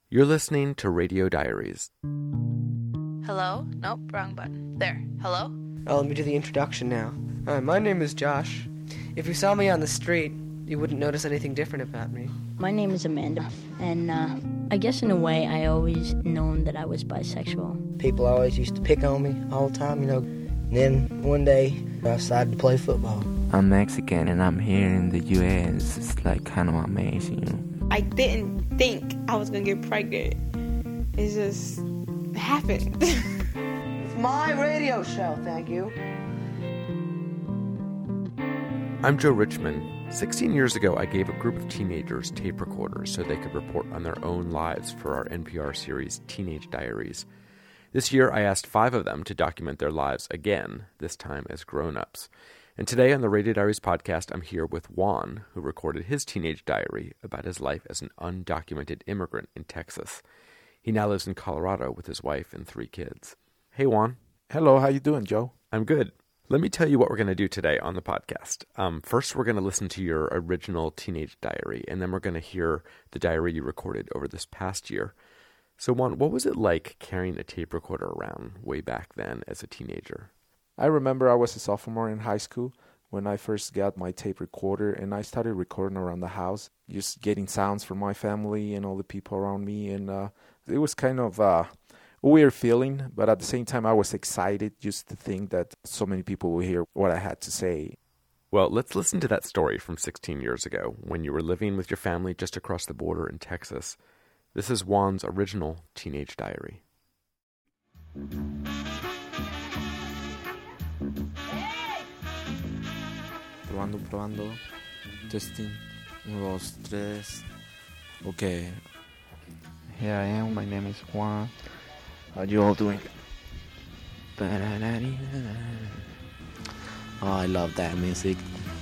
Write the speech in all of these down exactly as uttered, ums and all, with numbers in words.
You're listening to Radio Diaries. Hello? Nope, wrong button. There. Hello? Oh, let me do the introduction now. Hi, my name is Josh. If you saw me on the street, you wouldn't notice anything different about me. My name is Amanda, and uh, I guess in a way I always known that I was bisexual. People always used to pick on me all the time, you know. And then one day, I decided to play football. I'm Mexican and I'm here in the U S. It's like kind of amazing, you know. I didn't think I was going to get pregnant. It just happened. It's my radio show, thank you. I'm Joe Richmond. sixteen years ago, I gave a group of teenagers tape recorders so they could report on their own lives for our N P R series Teenage Diaries. This year, I asked five of them to document their lives again, this time as grown-ups. And today on the Radio Diaries podcast, I'm here with Juan, who recorded his teenage diary about his life as an undocumented immigrant in Texas. He now lives in Colorado with his wife and three kids. Hey, Juan. Hello, how you doing, Joe? I'm good. Let me tell you what we're going to do today on the podcast. Um, first, we're going to listen to your original teenage diary, and then we're going to hear the diary you recorded over this past year. So, Juan, what was it like carrying a tape recorder around way back then as a teenager? I remember I was a sophomore in high school when I first got my tape recorder, and I started recording around the house, just getting sounds from my family and all the people around me, and uh, it was kind of uh, a weird feeling, but at the same time I was excited just to think that so many people will hear what I had to say. Well, let's listen to that story from sixteen years ago when you were living with your family just across the border in Texas. This is Juan's original teenage diary. Probando, probando. Testing. Uno, dos, tres. Okay. Here I am. My name is Juan. How you all doing? Oh, I love that music.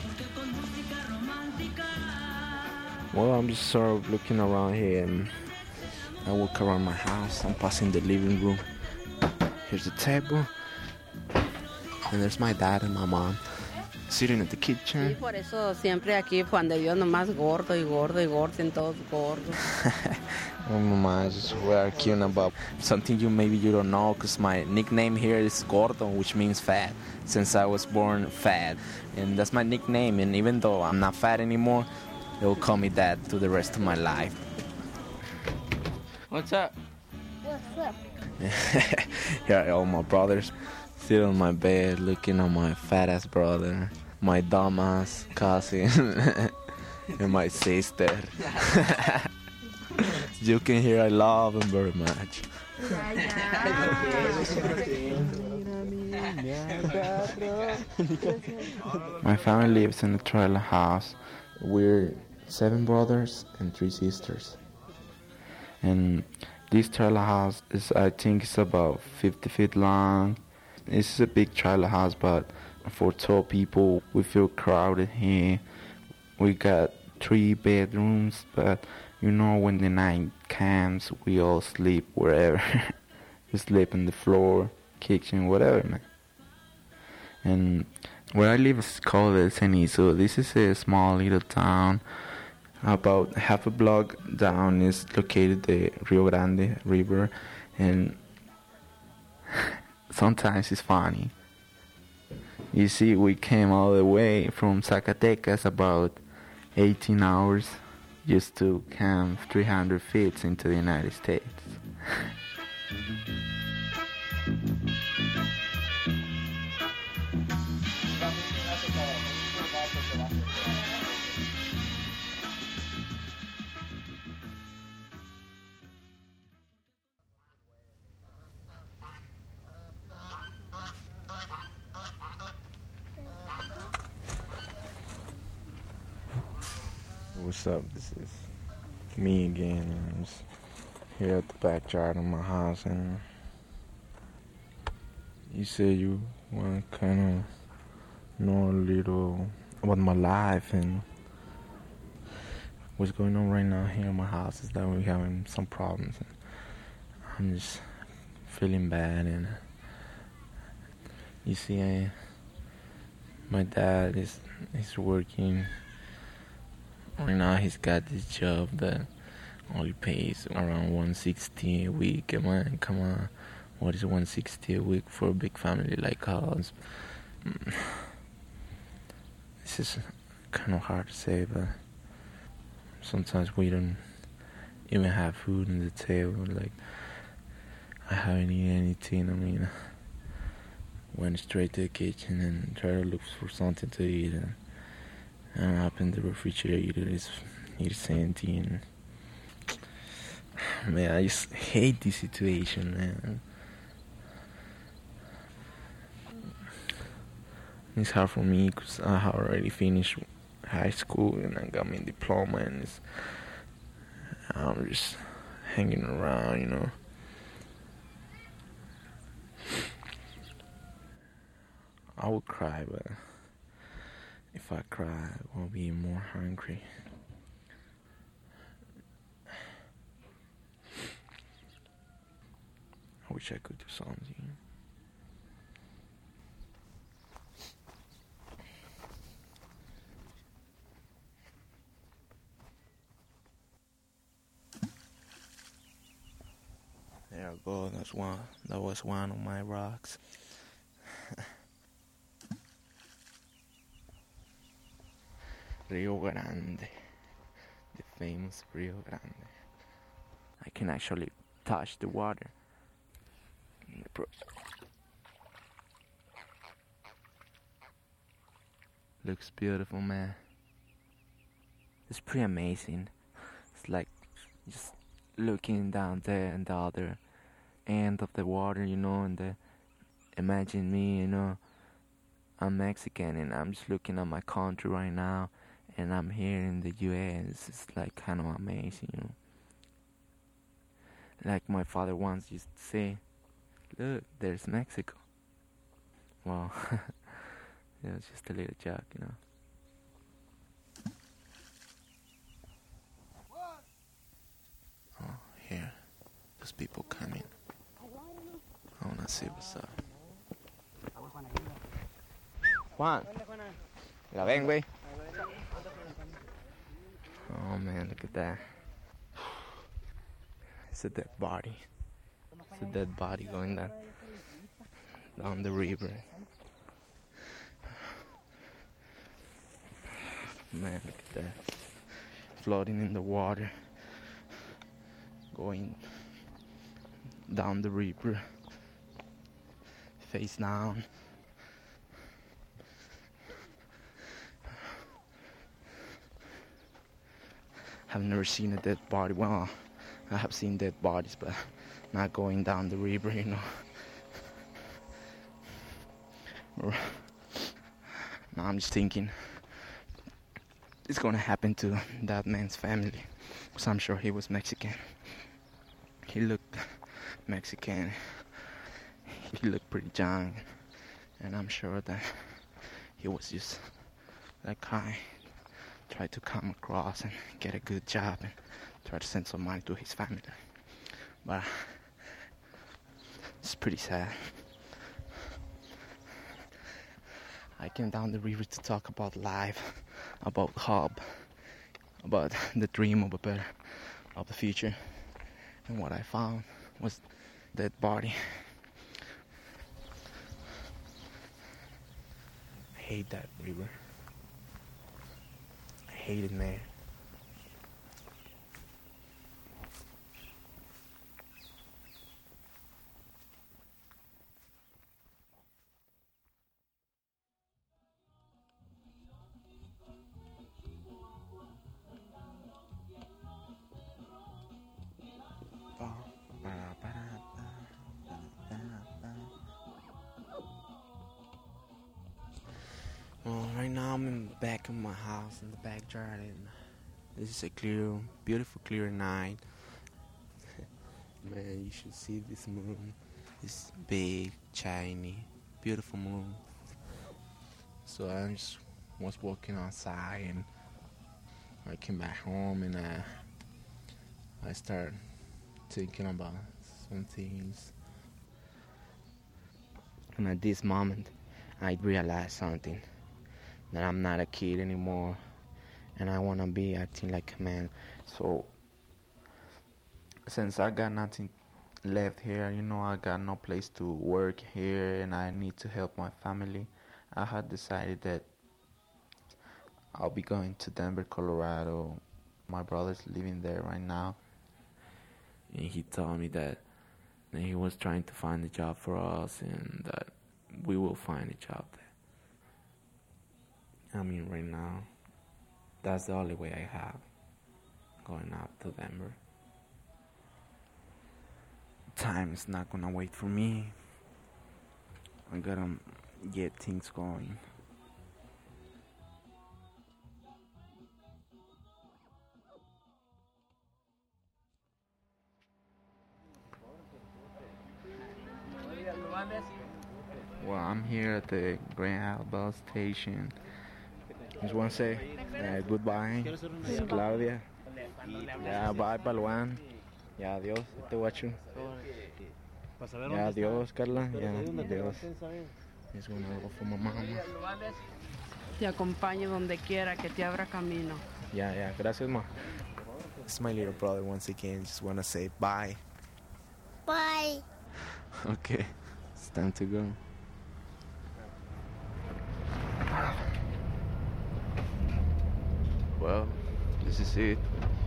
Well, I'm just sort of looking around here, and I walk around my house. I'm passing the living room. Here's the table. And there's my dad and my mom sitting at the kitchen. Sí, por eso siempre aquí cuando yo nomás gordo y gordo y gordo en todos gordos. Oh, mama, just we're arguing about something you maybe you don't know, because my nickname here is Gordo, which means fat, since I was born fat. And that's my nickname, and even though I'm not fat anymore, they will call me that through the rest of my life. What's up? What's up? Here are all my brothers. Sit on my bed looking at my fat-ass brother, my dumbass cousin, and my sister. You can hear I love them very much. My family lives in a trailer house. We're seven brothers and three sisters. And this trailer house is, I think, it's about fifty feet long. It's a big trailer house, but for twelve people, we feel crowded here. We got three bedrooms, but you know, when the night comes, we all sleep wherever. We sleep on the floor, kitchen, whatever, man. And where I live is called El Cenizo. This is a small little town. About half a block down is located the Rio Grande River, and sometimes it's funny. You see, we came all the way from Zacatecas, about eighteen hours, just to come three hundred feet into the United States. What's up? This is me again. I'm just here at the backyard of my house, and you said you want to kind of know a little about my life and what's going on right now here in my house is that we're having some problems. And I'm just feeling bad, and you see, I, my dad is is working. Right now he's got this job that only pays around one sixty a week. Man, come on. What is one sixty a week for a big family like ours? This is kind of hard to say, but sometimes we don't even have food on the table. Like, I haven't eaten anything. I mean, went straight to the kitchen and tried to look for something to eat, and, and opened the refrigerator. It's, it's empty, and man, I just hate this situation, man. It's hard for me because I have already finished high school and I got my diploma, and it's, I'm just hanging around, you know. I would cry, but if I cry, I will be more hungry. I wish I could do something. There I go. That's one. That was one of my rocks. Rio Grande, the famous Rio Grande. I can actually touch the water. Looks beautiful, man. It's pretty amazing. It's like just looking down there and the other end of the water, you know, and the, imagine me, you know, I'm Mexican and I'm just looking at my country right now, and I'm here in the U S. It's like kind of amazing, you know. Like my father once used to say, look, there's Mexico. Well, it was just a little joke, you know. Oh, here, there's people coming. I wanna see what's up. Juan, la ven, güey. Oh man, look at that. It's a dead body. It's a dead body going down, down the river. Man, look at that. Floating in the water. Going down the river. Face down. I've never seen a dead body. Well, I have seen dead bodies, but not going down the river, you know. Now I'm just thinking it's gonna happen to that man's family, because I'm sure he was Mexican. He looked Mexican. He looked pretty young, and I'm sure that he was just that guy. Tried to come across and get a good job and try to send some money to his family. But it's pretty sad. I came down the river to talk about life, about hope, about the dream of a better, of the future. And what I found was dead body. I hate that river. I hate it, man. Well, right now I'm in the back of my house in the backyard, and this is a clear, beautiful, clear night. Man, you should see this moon. This big, shiny, beautiful moon. So I just was walking outside, and I came back home, and uh, I started thinking about some things. And at this moment, I realized something. That I'm not a kid anymore, and I want to be acting like a man. So since I got nothing left here, you know, I got no place to work here and I need to help my family, I had decided that I'll be going to Denver, Colorado. My brother's living there right now. And he told me that, that he was trying to find a job for us and that we will find a job there. I mean, right now, that's the only way I have, going out to Denver. Time is not gonna wait for me. I gotta get things going. Well, I'm here at the Greyhound bus station. Just want to say uh, goodbye, Claudia. Ya, bye, Paluan. Ya, adiós, este guacho. Ya, adiós, Carla. Ya, adiós. It's going to go for my mama. Te acompaño donde quiera, que te abra camino. Ya, ya, gracias, ma. It's my little brother once again. Just want to say bye. Bye. Okay, it's time to go. Well, this is it.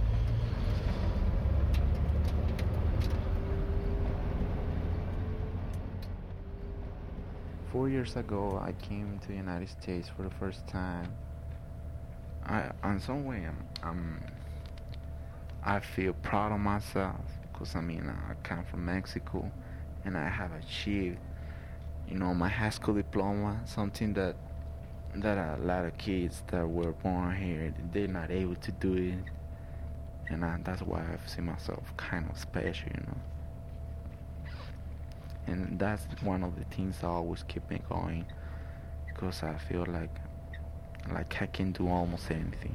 Four years ago, I came to the United States for the first time. I, in some way, I'm, I'm, I feel proud of myself because I mean, I come from Mexico, and I have achieved, you know, my high school diploma, something that that a lot of kids that were born here, they're not able to do it, and I, that's why I see myself kind of special, you know. And that's one of the things that always keep me going, because I feel like like I can do almost anything.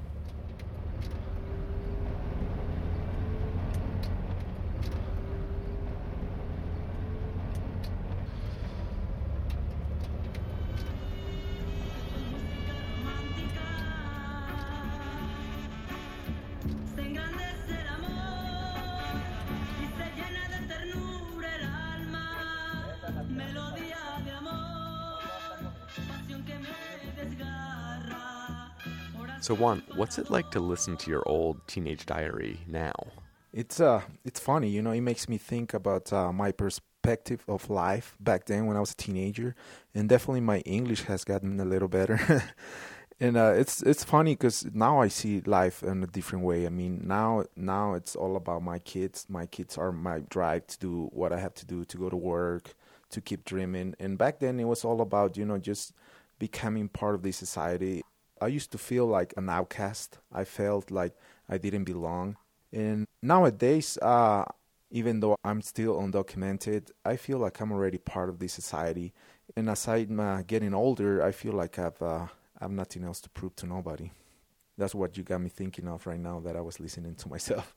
So Juan, what's it like to listen to your old teenage diary now? It's uh, it's funny, you know. It makes me think about uh, my perspective of life back then when I was a teenager, and definitely my English has gotten a little better. And uh, it's it's funny because now I see life in a different way. I mean, now now it's all about my kids. My kids are my drive to do what I have to do, to go to work, to keep dreaming. And back then it was all about, you know, just becoming part of the society. I used to feel like an outcast. I felt like I didn't belong. And nowadays, uh, even though I'm still undocumented, I feel like I'm already part of this society. And as I'm uh, getting older, I feel like I've uh, I've nothing else to prove to nobody. That's what you got me thinking of right now that I was listening to myself.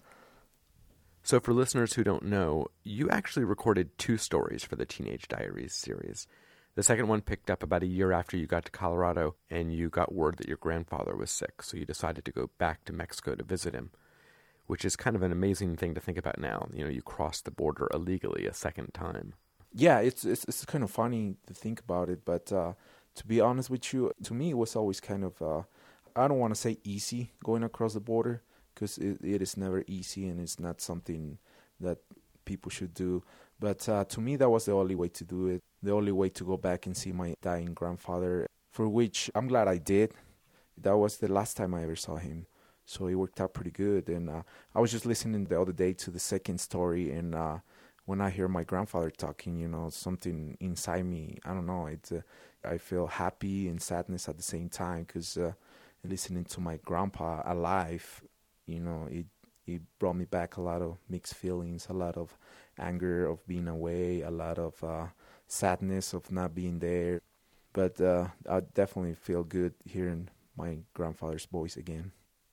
So for listeners who don't know, you actually recorded two stories for the Teenage Diaries series. The second one picked up about a year after you got to Colorado, and you got word that your grandfather was sick, so you decided to go back to Mexico to visit him, which is kind of an amazing thing to think about now. You know, you crossed the border illegally a second time. Yeah, it's it's, it's kind of funny to think about it, but uh, to be honest with you, to me it was always kind of, uh, I don't want to say easy going across the border, because it, it is never easy and it's not something that people should do. But uh, to me, that was the only way to do it. The only way to go back and see my dying grandfather, for which I'm glad I did. That was the last time I ever saw him. So it worked out pretty good. And uh, I was just listening the other day to the second story, and uh, when I hear my grandfather talking, you know, something inside me, I don't know, it's, uh, I feel happy and sadness at the same time, because uh, listening to my grandpa alive, you know, it it brought me back a lot of mixed feelings, a lot of anger of being away, a lot of uh, sadness of not being there. But uh, I definitely feel good hearing my grandfather's voice again.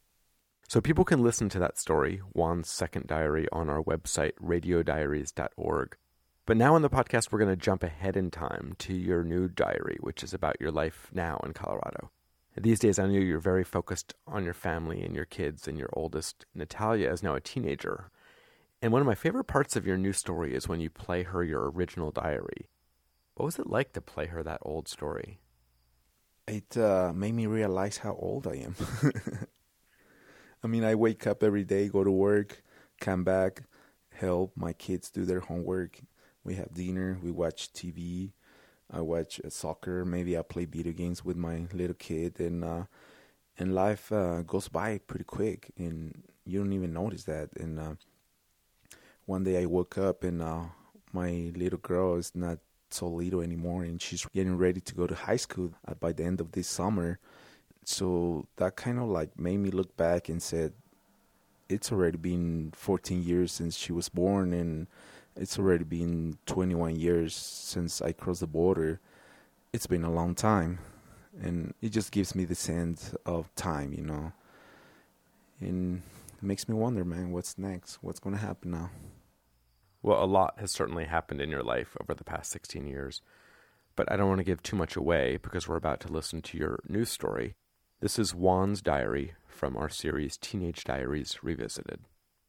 So people can listen to that story, Juan's second diary, on our website, radio diaries dot org. But now in the podcast, we're going to jump ahead in time to your new diary, which is about your life now in Colorado. These days, I know you're very focused on your family and your kids, and your oldest, Natalia, is now a teenager. And one of my favorite parts of your new story is when you play her your original diary. What was it like to play her that old story? It uh, made me realize how old I am. I mean, I wake up every day, go to work, come back, help my kids do their homework. We have dinner, we watch T V, I watch uh, soccer, maybe I play video games with my little kid, and uh, and life uh, goes by pretty quick, and you don't even notice that. And uh, one day I woke up, and uh, my little girl is not so little anymore, and she's getting ready to go to high school uh, by the end of this summer. So that kind of like made me look back and said, it's already been fourteen years since she was born, and it's already been twenty-one years since I crossed the border. It's been a long time, and it just gives me the sense of time, you know. And it makes me wonder, man, what's next? What's going to happen now? Well, a lot has certainly happened in your life over the past sixteen years, but I don't want to give too much away because we're about to listen to your news story. This is Juan's diary from our series Teenage Diaries Revisited.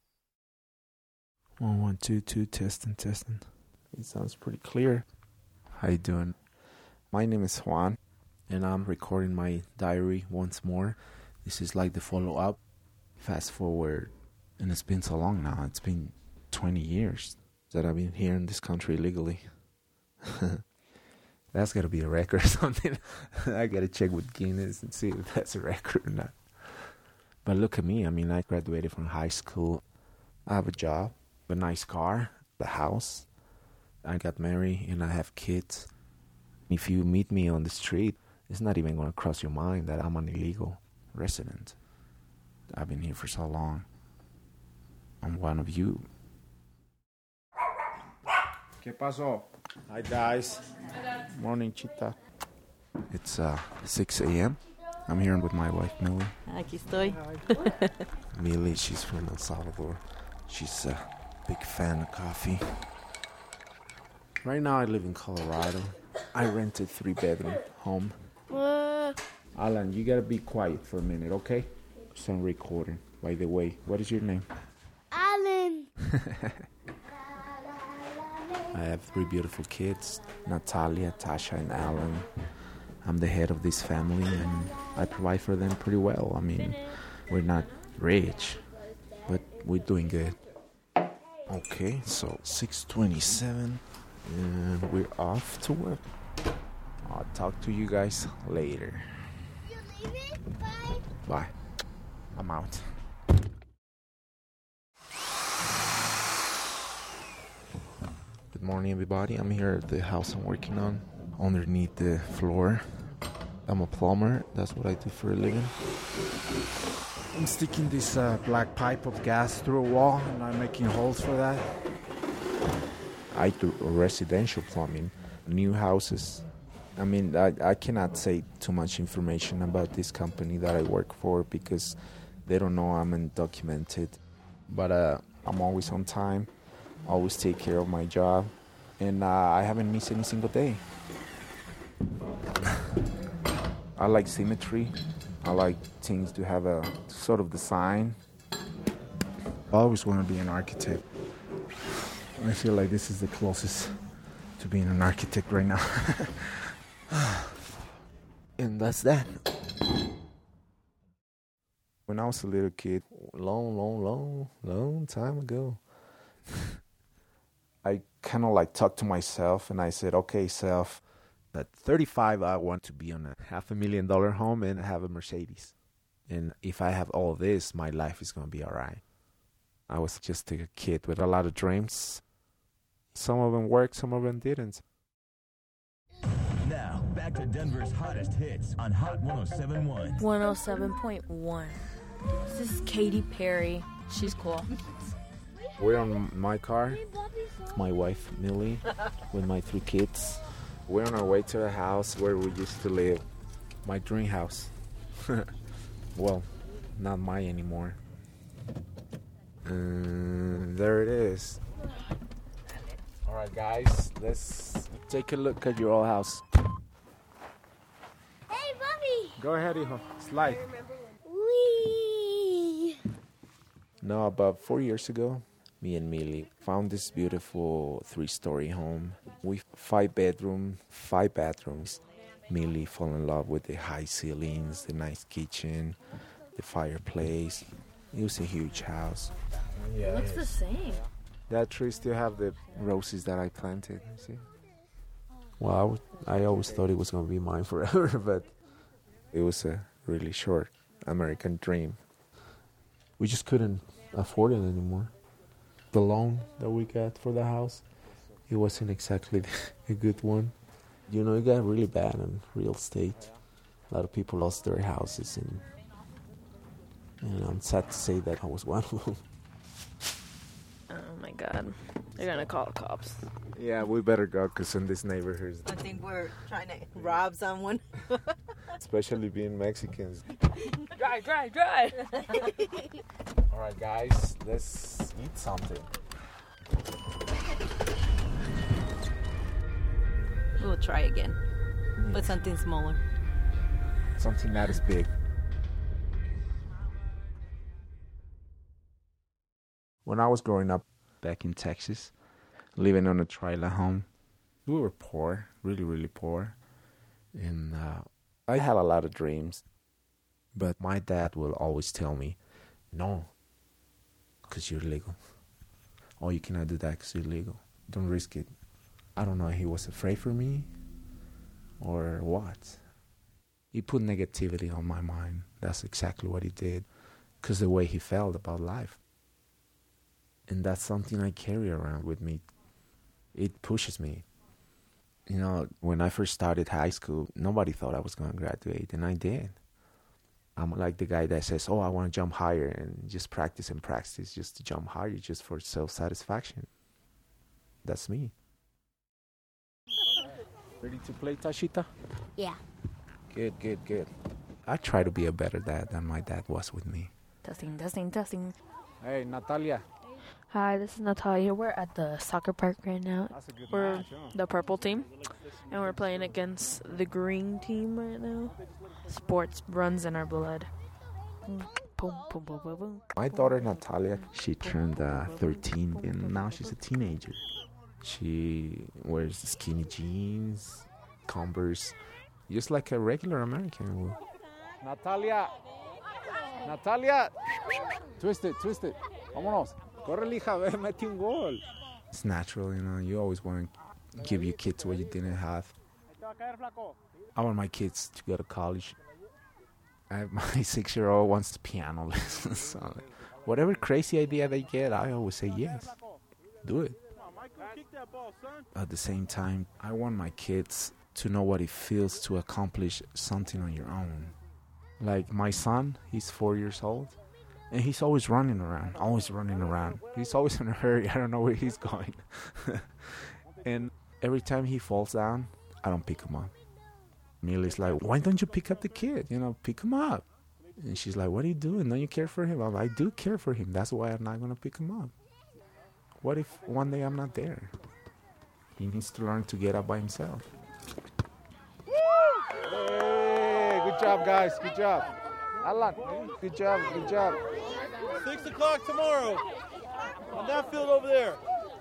One, one, two, two, testing, testing. It sounds pretty clear. How you doing? My name is Juan, and I'm recording my diary once more. This is like the follow-up. Fast forward, and it's been so long now. It's been twenty years that I've been here in this country legally. That's got to be a record or something. I got to check with Guinness and see if that's a record or not. But look at me. I mean, I graduated from high school. I have a job, a nice car, a house. I got married and I have kids. If you meet me on the street, it's not even going to cross your mind that I'm an illegal resident. I've been here for so long. I'm one of you. ¿Qué pasó? Hi, guys. Morning, Chita. It's uh, six a.m. I'm here with my wife, Millie. Aquí estoy. Millie, she's from El Salvador. She's a big fan of coffee. Right now, I live in Colorado. I rented three-bedroom home. Uh, Alan, you gotta be quiet for a minute, okay? So I'm recording. By the way, what is your name? Alan. I have three beautiful kids, Natalia, Tasha, and Alan. I'm the head of this family, and I provide for them pretty well. I mean, we're not rich, but we're doing good. Okay, so six twenty-seven, and we're off to work. I'll talk to you guys later. You leaving? Bye. Bye. I'm out. Good morning, everybody. I'm here at the house I'm working on, underneath the floor. I'm a plumber. That's what I do for a living. I'm sticking this uh, black pipe of gas through a wall, and I'm making holes for that. I do residential plumbing, new houses. I mean, I, I cannot say too much information about this company that I work for because they don't know I'm undocumented. But uh, I'm always on time, always take care of my job, and uh, I haven't missed any single day. I like symmetry. I like things to have a sort of design. I always want to be an architect. I feel like this is the closest to being an architect right now. And that's that. When I was a little kid, long, long, long, long time ago, I kind of like talked to myself and I said, okay, self, at thirty-five, I want to be on a half a million dollar home and have a Mercedes. And if I have all this, my life is going to be all right. I was just a kid with a lot of dreams. Some of them worked, some of them didn't. Now, back to Denver's hottest hits on Hot one oh seven point one. one oh seven point one. This is Katy Perry. She's cool. We're on my car, my wife, Millie, with my three kids. We're on our way to the house where we used to live. My dream house. Well, not mine anymore. And there it is. All right, guys, let's take a look at your old house. Hey, Bobby. Go ahead, hijo. Slide. Wee. No, about four years ago, me and Millie found this beautiful three-story home with five bedroom, five bathrooms. Millie fell in love with the high ceilings, the nice kitchen, the fireplace. It was a huge house. Yeah, it looks the same. That tree still have the roses that I planted, you see? Well, I, w- I always thought it was going to be mine forever, but it was a really short American dream. We just couldn't afford it anymore. The loan that we got for the house, it wasn't exactly a good one. You know, it got really bad in real estate. A lot of people lost their houses, and, and I'm sad to say that I was one of them. Oh my God. They're gonna call the cops. Yeah, we better go, because in this neighborhood... I think we're trying to rob someone. Especially being Mexicans. Drive, drive, drive! All right, guys, let's eat something. We'll try again, but something smaller. Something not as big. When I was growing up back in Texas, living on a trailer home, we were poor, really, really poor. And uh, I had a lot of dreams. But my dad will always tell me, no, because you're legal. Oh, you cannot do that because you're legal. Don't risk it. I don't know if he was afraid for me or what. He put negativity on my mind. That's exactly what he did, because the way he felt about life. And that's something I carry around with me. It pushes me. You know, when I first started high school, nobody thought I was going to graduate, and I did. I'm like the guy that says, oh, I want to jump higher, and just practice and practice just to jump higher, just for self-satisfaction. That's me. Ready to play, Tashita? Yeah. Good, good, good. I try to be a better dad than my dad was with me. Testing, testing, testing. Hey, Natalia. Hi, this is Natalia. We're at the soccer park right now. We're match, huh? the purple team, and we're playing against the green team right now. Sports runs in our blood. Boom, boom, boom, boom, boom. My daughter, Natalia, she turned uh, thirteen, and now she's a teenager. She wears skinny jeans, Converse, just like a regular American would. Natalia! Natalia! Twist it, twist it. Vámonos. Corre, hija, ve, mete un gol. It's natural, you know. You always want to give your kids what you didn't have. I want my kids to go to college. I have my six-year-old wants piano lessons. So whatever crazy idea they get, I always say yes. Do it. At the same time, I want my kids to know what it feels to accomplish something on your own. Like my son, he's four years old, and he's always running around, always running around. He's always in a hurry. I don't know where he's going. And every time he falls down, I don't pick him up. Millie's like, why don't you pick up the kid? You know, pick him up. And she's like, what are you doing? Don't you care for him? I'm like, I do care for him. That's why I'm not going to pick him up. What if one day I'm not there? He needs to learn to get up by himself. Hey, good job, guys. Good job. Alan, good job, good job. Six o'clock tomorrow on that field over there.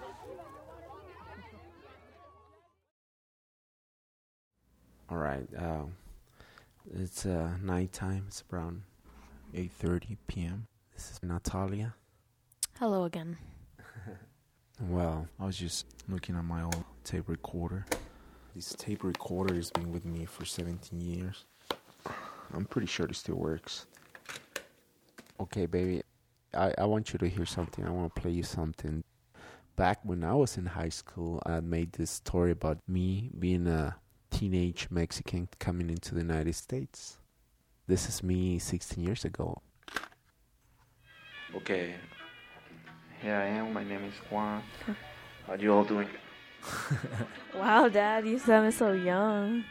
All right. Uh, it's uh, nighttime. It's around eight thirty p.m. This is Natalia. Hello again. Well, I was just looking at my old tape recorder. This tape recorder has been with me for seventeen years. I'm pretty sure it still works. Okay, baby, I, I want you to hear something. I want to play you something. Back when I was in high school, I made this story about me being a teenage Mexican coming into the United States. This is me sixteen years ago. Okay, here I am. My name is Juan. How are you all doing? Wow, Dad, you sound so young.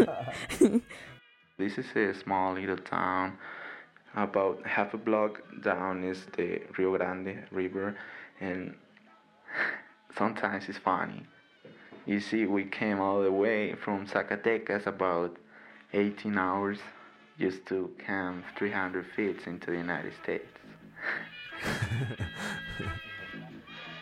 This is a small little town. About half a block down is the Rio Grande River, and sometimes it's funny. You see, we came all the way from Zacatecas about eighteen hours just to camp three hundred feet into the United States.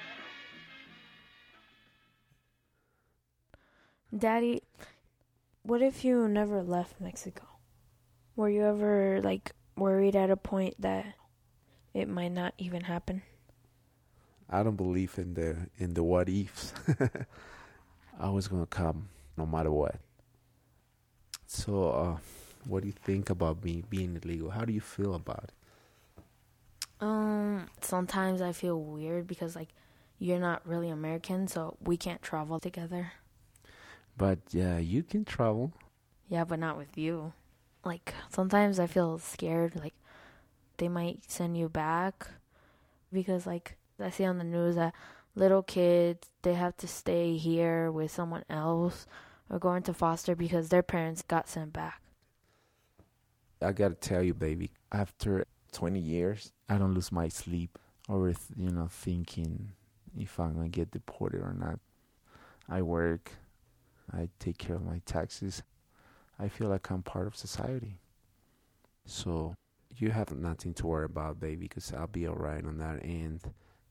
Daddy, what if you never left Mexico? Were you ever, like, worried at a point that it might not even happen? I don't believe in the in the what ifs. I was gonna come no matter what. So, uh, what do you think about me being illegal? How do you feel about it? Um, sometimes I feel weird because, like, you're not really American, so we can't travel together. But yeah, you can travel. Yeah, but not with you. Like, sometimes I feel scared, like, they might send you back because, like, I see on the news that little kids, they have to stay here with someone else or go into foster because their parents got sent back. I gotta tell you, baby, after twenty years, I don't lose my sleep over, you know, thinking if I'm gonna get deported or not. I work, I take care of my taxes. I feel like I'm part of society. So you have nothing to worry about, baby, because I'll be all right on that end.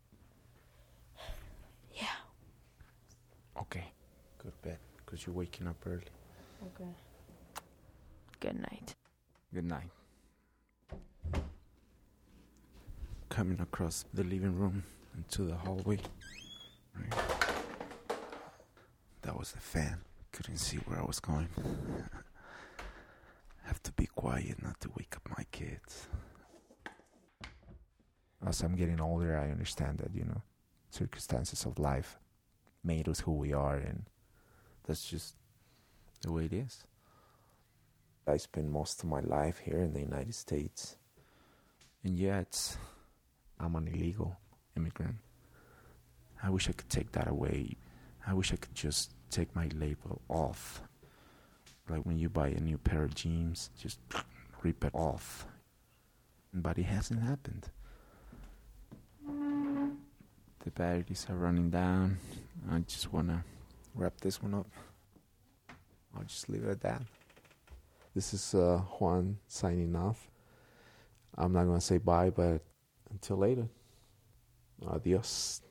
Yeah. Okay. Go to bed, because you're waking up early. Okay. Good night. Good night. Coming across the living room into the hallway. Right. That was the fan. Couldn't see where I was going. Have to be quiet not to wake up my kids. As I'm getting older, I understand that, you know, circumstances of life made us who we are, and that's just the way it is. I spent most of my life here in the United States, and yet I'm an illegal immigrant. I wish I could take that away. I wish I could just take my label off. Like when you buy a new pair of jeans, just rip it off. But it hasn't happened. The batteries are running down. I just want to wrap this one up. I'll just leave it at that. This is uh, Juan signing off. I'm not going to say bye, but until later. Adios.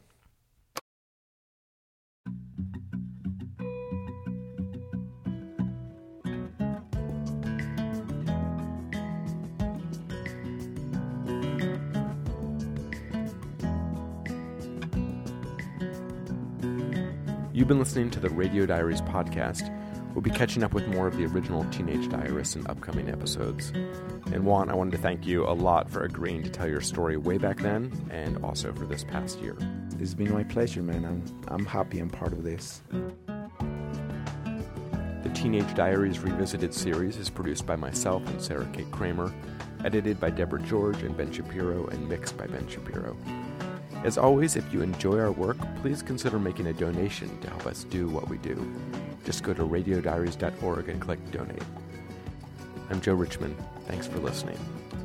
You've been listening to the Radio Diaries podcast. We'll be catching up with more of the original Teenage Diarists in upcoming episodes. And Juan, I wanted to thank you a lot for agreeing to tell your story way back then, and also for this past year. It's been my pleasure, man. I'm I'm happy I'm part of this. The Teenage Diaries Revisited series is produced by myself and Sarah Kate Kramer, edited by Deborah George and Ben Shapiro, and mixed by Ben Shapiro. As always, if you enjoy our work, please consider making a donation to help us do what we do. Just go to radio diaries dot org and click Donate. I'm Joe Richmond. Thanks for listening.